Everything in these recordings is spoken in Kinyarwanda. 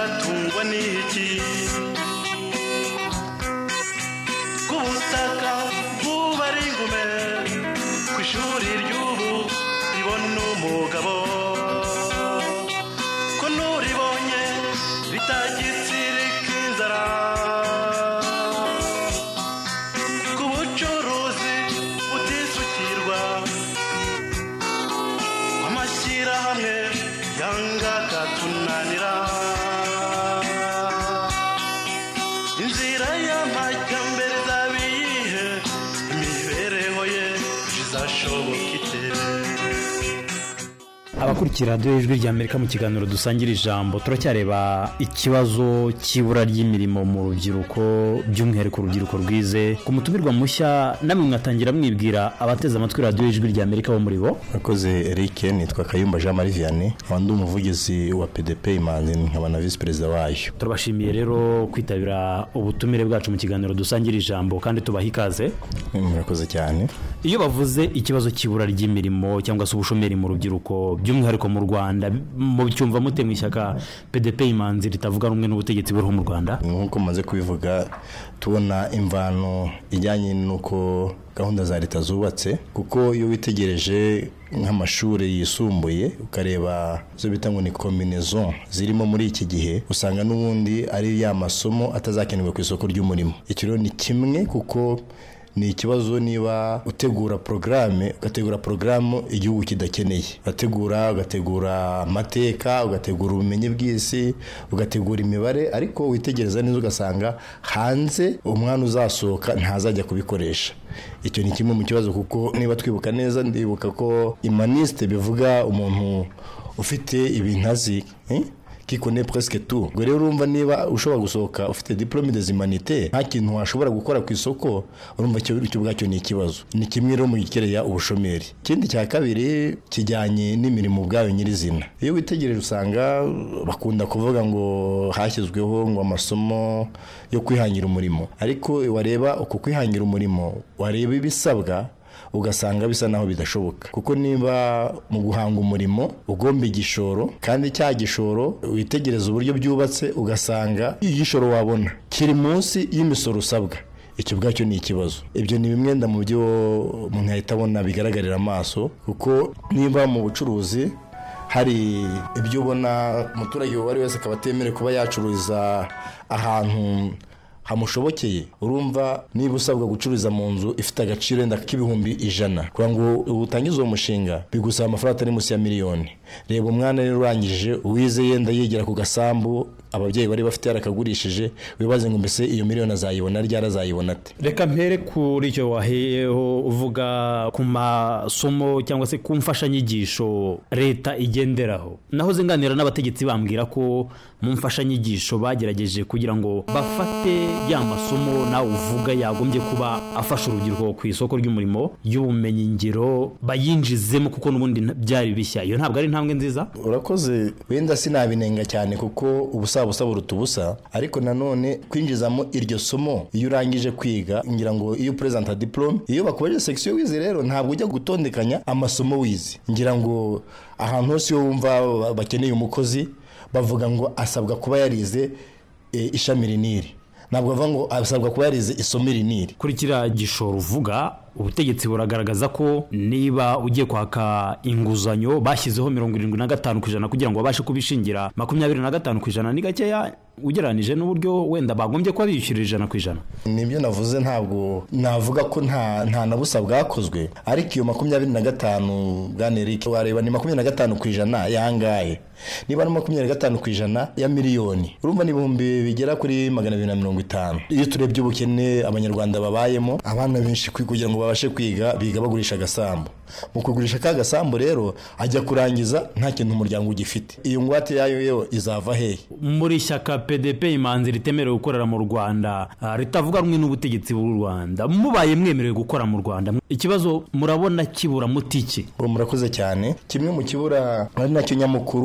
baratungwa n'iki kubutaka bubari ingume ku ishuri ry'ubu ribona umugabo ko nuribonye bitagitsirika inzara ku bucuruzi butisukirwa amashyirahamwe yanga katunanira inzira y'amajyambere zabihe imibereho ye izashoboka ite. Abakurikira radiyo ijwi rya Amerika mu kiganiro dusangira ijambo turacyareba ikibazo cy'ibura ry'imirimo mu rubyiruko by'umwihariko urubyiruko rwize ku mutumirwa mushya namwe mwatangira mwibwira abateze amatwi radiyo ijwi rya Amerika bo muri bo. Akoze Eric, nitwa Kayumba Jean Marie Vianney, ndi umuvugizi wa PDP Imanzi nkaba na vice president wayo. Turabashimiye rero kwitabira ubutumire bwacu mu kiganiro dusangira ijambo kandi tubaha ikaze. Murakoze cyane. Iyo bavuze ikibazo cy'ibura ry'imirimo cyangwa se ubushomeri mu rubyiruko by'umwihariko mu Rwanda mu cyumva mute mu ishyaka PDP Imanzi ritavuga rumwe n'ubutegetsi buriho mu Rwanda? Nkuko maze kubivuga tubona imvano ijyanye nuko gahunda za leta zubatse, kuko iyo witegereje nk'amashuri yisumbuye ukareba zo bita ngo ni combinaison zirimo muri iki gihe, usanga n'ubundi ari ya masomo atazakenerwa ku isoko ry'umurimo. Icyo rero ni kimwe, kuko ni ikibazo niba ugategura programme igihugu kidakeneye, ugategura amateka, ugategura ubumenyi bw'isi, ugategura imibare, ariko witegereza neza ugasanga hanze umwana uzasohoka ntazajya kubikoresha. Icyo ni kimwe mu kibazo, kuko niba twibuka neza, ndibuka ko humaniste bivuga umuntu ufite ibintu azi qui connaît presque tout. Ngo rero urumva niba ushobora gusohoka ufite diplôme des humanités nta kintu washobora gukora ku isoko, urumva cyo bwacyo ni ikibazo. Ni kimwe rero mu gikereya ubushomeri. Ikindi cya kabiri kijyanye n'imirimo ubwayo nyirizina. Iyo witegereje usanga bakunda kuvuga ngo hashyizweho ngo amasomo yo kwihangira umurimo, ariko wareba uko kwihangira umurimo, wareba ibisabwa ugasanga bisa naho bidashoboka, kuko niba mu guhanga umurimo ugomba igishoro, kandi cya gishoro witegereza uburyo byubatse ugasanga igishoro wabona kiri munsi y'imisoro usabwa, icyo bwacyo ni ikibazo. Ibyo ni bimwe mu byo umuntu ahita abona bigaragarira amaso, kuko niba mu bucuruzi hari ibyo ubona umuturage wari wese akaba atemerewe kuba yacururiza ahantu hamushobokeye, urumva niba usabwa gucuruza mu nzu ifite agaciro wenda k'ibihumbi 100, kugira ngo utangize uwo mushinga bigusaba amafaranga atari munsi ya miliyoni. Reba umwana rero urangije uwize yenda yegera ku gasambu ababyeyi bari bafite yarakagurishije, wibaze ngo mbese iyo miliyoni azayibona ryari, azayibona ate? Reka mpere kuri icyo waheyeho uvuga ku masomo cyangwa se ku mfashanyigisho leta igenderaho. Naho zinganira n'abategetsi bambwira ko mu mfashanyigisho bagerageje kugira ngo bafate ya masomo nawe uvuga yagombye kuba afasha urubyiruko ku isoko ry'umurimo y'ubumenyi ngiro bayinjizemo, kuko n'ubundi byari bishya. Iyo ntabwo ari intambwe nziza. Urakoze, wenda sinabinenga cyane kuko ubusa buruta ubusa, ariko nanone kwinjizamo iryo somo iyo urangije kwiga, ngira ngo iyo presenta diplome, iyo bakomeje section wize rero ntabwo ujya gutondekanya amasomo wize. Ngira ngo ahantu hose yo wumva bakeneye umukozi bavuga ngo asabwa kuba yarize ishami riniri, ntabwo bavuga ngo asabwa kuba yarize isomo riniri. Kuri kiriya gishoro uvuga, ubutegetsi buragaragaza ko niba ugiye kwaka inguzanyo bashyizeho 75% kugira ngo babashe kubishingira 25% ni gakeya ugeranije n'uburyo wenda bagombye kwa bishyurira 100%. Nibyo navuze, ntabwo navuga ko nta nabusa bwakozwe, ariko iyo 25 bwana Eric wareba ni 25% yangaye. Niba ari 25% ya miliyoni, urumva ni ibihumbi bigera kuri 250. Iyo turebye ubukene abanyarwanda babayemo, abana benshi kugira ngo babashe kwiga biga bagurisha agasambu. Mu kugurisha ka gasambu rero ajya kurangiza nta kintu umuryango ugifite. Iyo ngwate yayo izava hehe? Muri shyaka PDP Imanzi ritemerewe gukorera mu Rwanda, ritavuga rumwe n'ubutegetsi bw'u Rwanda, mubaye mwemerewe gukora mu Rwanda, ikibazo murabona kibura mutiki? Murakoze cyane. Kimwe mu kibura ari nacyo nyamukuru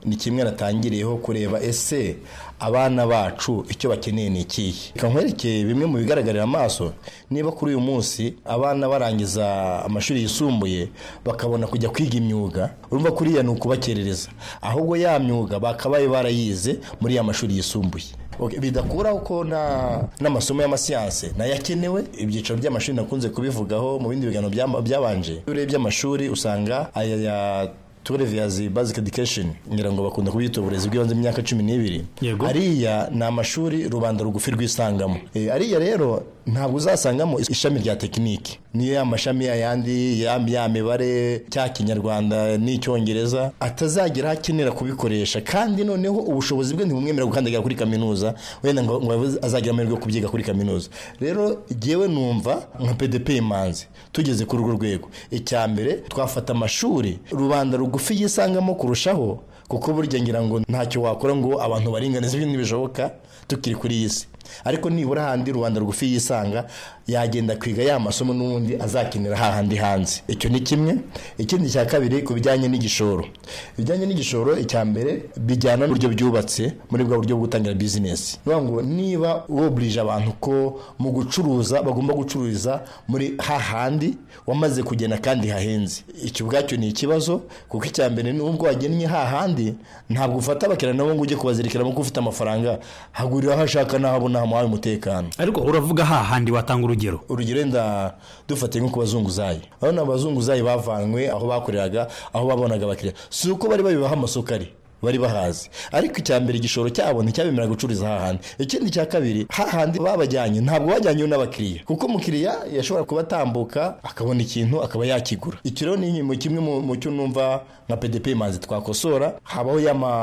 ni kimwe natangiriyeho kureba ese abana bacu icyo bakeneye ni ikihe. Kankwerekeye bimwe mu bigaragarira amaso, niba kuri uyu munsi abana barangiza amashuri yisumbuye bakabona kujya kwiga imyuga, urumva kuriya ni ukubakerereza, ahubwo ya myuga bakabaye barayize muri ya mashuri yisumbuye. Bidakuraho ko n'amasomo y'amasiyanse nayo akenewe. Ibyiciro by'amashuri nakunze kubivugaho mu bindi biganiro byabanje. Urebye amashuri usanga aya ya tureviyazi basic education, ngira ngo bakunda kubita uburezi bw'ibanze imyaka 12. Ariya ni amashuri rubanda rugufi rwisangamo. Ariya rero ntabwo uzasangamo ishami rya tekinike, niyo y'amashami yandi ya mibare cya Kinyarwanda n'icyongereza atazagera akenera kubikoresha, kandi noneho ubushobozi bwe ntibumwemera gukandagira kuri kaminuza, wenda ngo azagira amahirwe yo kubyiga kuri kaminuza. Rero jewe numva nka PDP Imanzi tugeze kuri urwo rwego, icyambere twafata amashuri rubanda rugufi yisangamo kurushaho, kuko burya ngira ngo ntacyo wakora ngo abantu baringanize ibintu bishoboka tukiri kuri iyi si. Ariko nibura handi rubanda rugufi yisanga yagenda kwiga ya masomo n'ubundi azakinira hahandi hanze. Icyo ni kimwe. Ikindi cya kabiri ku bijyanye n'igishoro. Bijyanye n'igishoro, icyambere bijyana n'uburyo byubatse muri bwa buryo bwo gutangira business. Ngo niba wobrije abantu ko mu gucuruza bagomba gucururiza muri hahandi wamaze kugena kandi hahenze, icyo ubwacyo ni ikibazo, kuko icyambere n'ubwo wagennye hahandi ntabwo ufata abakiriya nabo ngo ujye kubazirikira mu ufite amafaranga, hagurira hashaka nahabona hamuhaye umutekano. Ariko uravuga hahandi watanga urugero nda dufate nko kubazunguzayi. Abana abazunguzayi bavanywe aho bakoreraga, aho babonaga abakiriya, si uko bari babibaha amasoko bari bahazi, ariko icyambere igishoro cyabo nticyabemera gucuriza hahandi. Ikindi cya kabiri, hahandi babajyanye ntabwo bajyanye n'abakiriya, kuko umukiriya yashobora kubatambuka akabona ikintu akaba yakigura. Icyo rero ni mu kimwe mu cyo numva nka PDP Imanzi twakosora. Habaho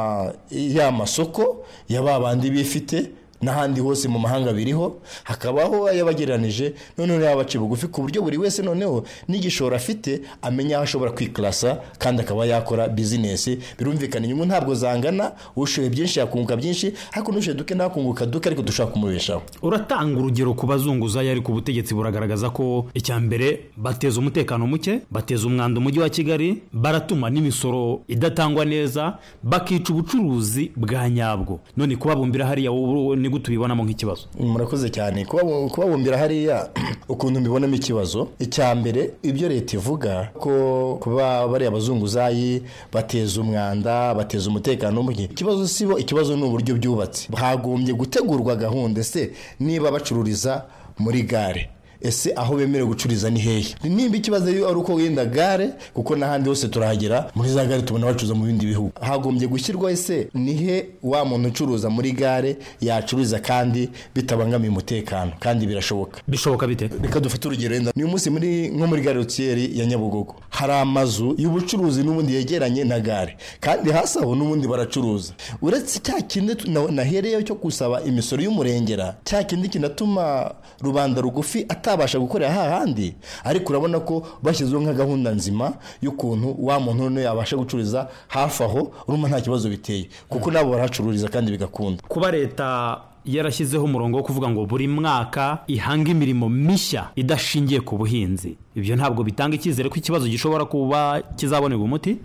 ya masoko y'ababandi bifite n'ahandi hose mu mahanga biriho, hakabaho yabageranije, noneho yabaci bugufi ku buryo buri wese noneho n'igishoro afite amenya aho ashobora kwiklasa kandi akaba yakora business. Birumvikana inyungu ntabwo zangana, ushoye byinshi yakunguka byinshi, ariko n'ushoye duke nakunguka duke, ariko dushaka kumubeshaho. Uratanga urugero ku bazunguzayi, ariko ubutegetsi buragaragaza ko icyambere bateza umutekano muke, bateza umwanda umujyi wa Kigali, baratuma n'imisoro idatangwa neza, bakica ubucuruzi bwa nyabwo. None kubabumbira hariya ni gutubibonamo nk'ikibazo. Murakoze cyane. Kubabumbira hariya ukuntu mbibonamo ikibazo, icyambere ibyo leta ivuga ko kuba bari abazunguzayi bateza umwanda, bateza umutekano muke, ikibazo sibo, ikibazo n'uburyo byubatse. Hagombye gutegurwa gahunda, se niba bacururiza muri gare, ese aho bemerewe gucuriza ni hehe? Nimba ikibazo ari uko wenda gare, kuko n'ahandi hose turahagera, muri za gare tubona bacuruza mu bindi bihugu, hagombye gushyirwa ese nihe wa muntu ucuruza muri gare yacururiza kandi bitabangamiye umutekano, kandi birashoboka. Bishoboka bite? Reka dufate urugero wenda ni umunsi nko muri gare routière ya Nyabugogo hari amazu y'ubucuruzi n'ubundi yegeranye na gare, kandi hasi aho n'ubundi baracuruza. Uretse cya kindi nahereyeho cyo gusaba imisoro y'umurengera, cya kindi kinatuma rubanda rugufi atabasha gukorera hahandi, ariko urabona ko bashyizweho nka gahunda nzima y'ukuntu wa muntu none yabasha gucururiza hafi aho, urumva nta kibazo biteye, kuko nabo barahacururiza kandi bigakunda. Kuba leta yarashyizeho umurongo wo kuvuga ngo buri mwaka ihanga imirimo mishya idashingiye ku buhinzi, ibyo ntabwo bitanga icyizere ko ikibazo gishobora kuba kizabonerwa umuti?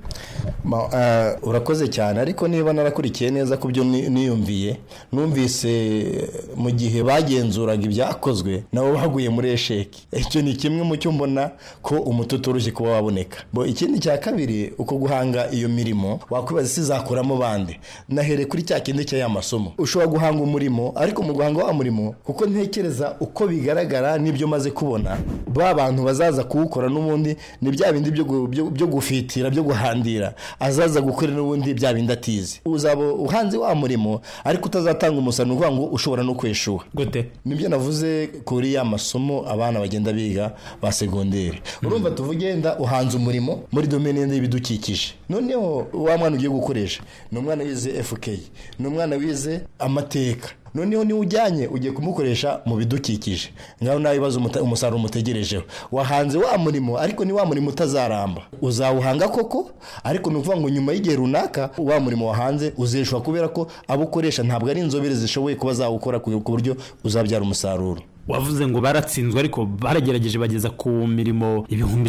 Urakoze cyane, ariko niba narakurikiye neza ku byo niyumviye, numvise mu gihe bagenzuraga ibyakozwe nabo baguye muri esheki. Icyo ni kimwe mu cyo mbona ko umuti utoroshye kuba waboneka. Ikindi cya kabiri, uko guhanga iyo mirimo wakwibaza isi zakuramo bande. Nahere kuri cya kindi cya masomo, ushobora guhanga umurimo, ariko mu guhanga wa murimo, kuko ntekereza uko bigaragara n'ibyo maze kubona, ba bantu bazaza kuwukora n'ubundi ni bya bindi byo gufitira, byo guhandira, azaza gukorera n'ubundi bya bindi atize. Uzaba uhanze wa murimo ariko utazatanga umusaruro, uvuga ngo ushobora no kweshuha. Gute? Nibyo navuze kuri ya masomo abana bagenda biga ba segonderi. Urumva tuvuge nda uhanze umurimo muri domaine y'ibidukikije, noneho wa mwana ugiye gukoresha ni umwana wize FK, ni umwana wize amateka, noneho ni ujyanye ugiye kumukoresha mu bidukikije, ngaho nawe ibibazo umusaruro umutegerejeho. Wahanze wa murimo, ariko ni wa murimo utazaramba. Uzawuhanga koko, ariko nuvuga ngo nyuma y'igihe runaka wa murimo wahanze uzeshwa, kubera ko abo ukoresha ntabwo ari inzobere zishoboye kuba zawukora ku buryo uzabyara umusaruro. wavuze ngo baratsinzwe ariko baragerageje bageza ku mirimo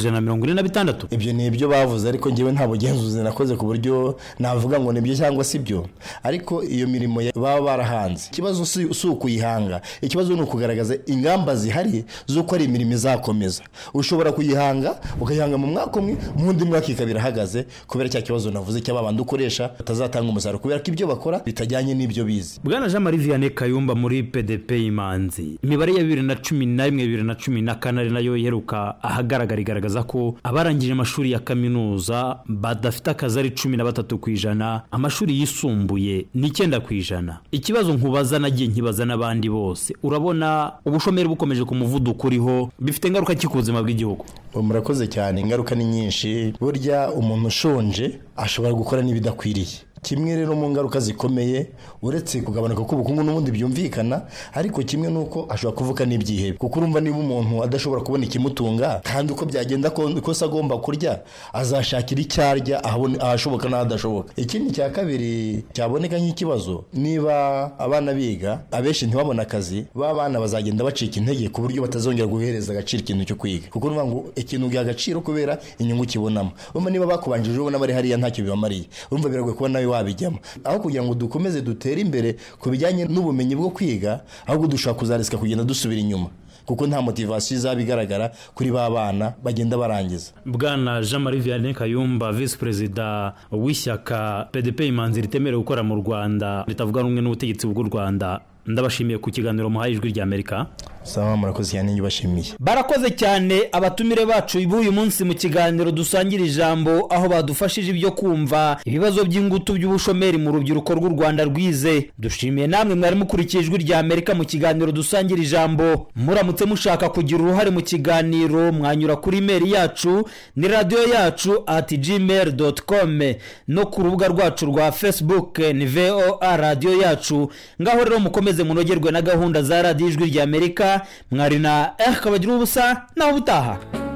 146. Ibyo ni ibyo bavuze ariko ngewe nta bugenzuzi nakoze ku buryo navuga ngo nibyo cyangwa si byo, ariko iyo mirimo baba barahanze ikibazo si ukuyihanga, ikibazo ni ukugaragaza ingamba zihari z'uko ari imirimo izakomeza. Ushobora kuyihanga ukayihanga mu mwaka umwe, mu wundi mwaka ikabira hagaze kubera cya kibazo navuze cy'ababandi ukoresha batazatanga umusaruro kubera ko ibyo bakora bitajyanye n'ibyo bizi. Bwana Jean Marie Vianney Kayumba muri PDP Imanzi, imibare ya 2011-2014 nayo iheruka ahagaragara igaragaza ko abarangije amashuri ya kaminuza badafite akazi ari 13%, amashuri yisumbuye ni 9%. Ikibazo nkubaza nagiye nkibaza n'abandi bose, urabona ubushomeri bukomeje ku muvuduko uriho bifite ingaruka ki ku buzima bw'igihugu? Murakoze cyane, ingaruka ni nyinshi. Burya umuntu ushonje ashobora gukora n'ibidakwiriye. Kimwe rero mu ngaruka zikomeye uretse kugabanuka k'ubukungu n'ubundi byumvikana, ariko kimwe nuko ashobora kuvuka n'ibyihebe, kuko urumva niba umuntu adashobora kubona ikimutunga kandi uko byagenda ko agomba kurya azashakira icyarya ahashoboka n'ahadashoboka. Ikindi cya kabiri cyaboneka nk'ikibazo, niba abana biga abenshi ntibabona akazi, b'abana bazagenda bacika intege ku buryo batazongera guhereza agaciro ikintu cyo kwiga, kuko urumva ngo ikintu giha agaciro kubera inyungu kibonamo. Urumva niba bakubanjije ubona bari hariya ntacyo bibamariye, urumva biragoye kubona nawe wabijyamo. Aho kugira ngo dukomeze dutere imbere ku bijyanye n'ubumenyi bwo kwiga, ahubwo dushaka kuzarisika kugenda dusubira inyuma, kuko nta motivation izaba igaragara kuri ba bana bagenda barangiza. Bwana Jean Marie Vianney Kayumba, Vice President w'ishyaka PDP Imanzi ritemerewe gukora mu Rwanda ritavuga rumwe n'ubutegetsi bw'u Rwanda, ndabashimiye ku kiganiro muhaye Ijwi rya Amerika. Sawa, murakoze cyane, nyibashimiye. Barakoze cyane abatumire bacu uyu munsi mu kiganiro dusangira ijambo, aho badufashije ibyo kumva ibibazo by'ingutu by'ubushomeri mu rubyiruko rw'u Rwanda rwize. Dushimiye namwe mwari mukurikiye Ijwi rya Amerika mu kiganiro dusangira ijambo. Muramutse mushaka kugira uruhare mu kiganiro, mwanyura kuri email yacu ni radio-yacu@gmail.com, no ku rubuga rwacu rwa Facebook ni VOA radio yacu. Ngaho rero mukomeze munogerwe na gahunda za Radio Ijwi rya Amerika. Mwari na Kabagira ubusa naho butaha.